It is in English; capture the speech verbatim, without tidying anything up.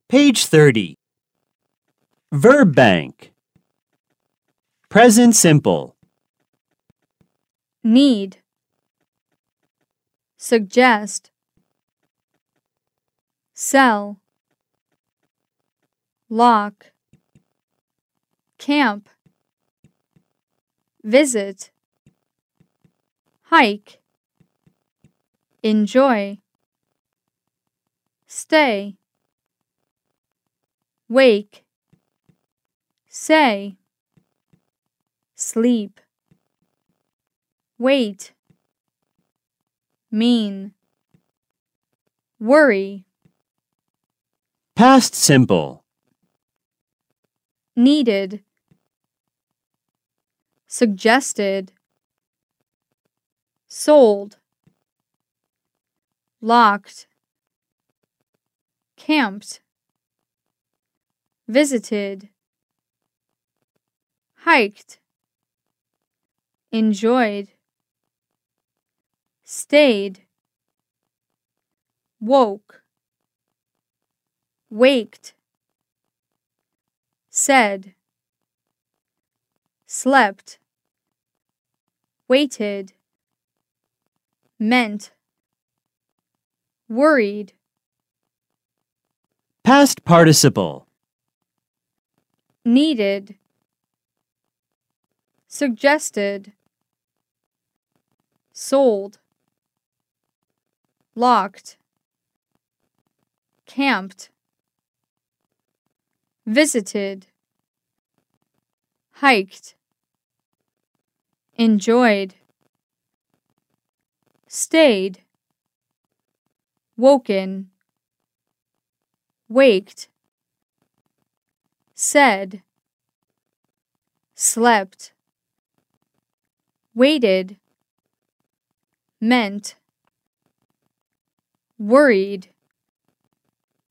Page thirty. Verb bank. Present simple. Need. Suggest. Sell. Lock. Camp. Visit. Hike. Enjoy. Stay. Wake. Say. Sleep. Wait. Mean. Worry. Past simple. Needed. Suggested. Sold. Locked. Camped. Visited. Hiked. Enjoyed. Stayed. Woke. Waked. Said. Slept. Waited. Meant. Worried. Past participle. Needed. Suggested. Sold. Locked. Camped. Visited. Hiked. Enjoyed. Stayed. Woken. Waked. Said. Slept. Waited. Meant. Worried.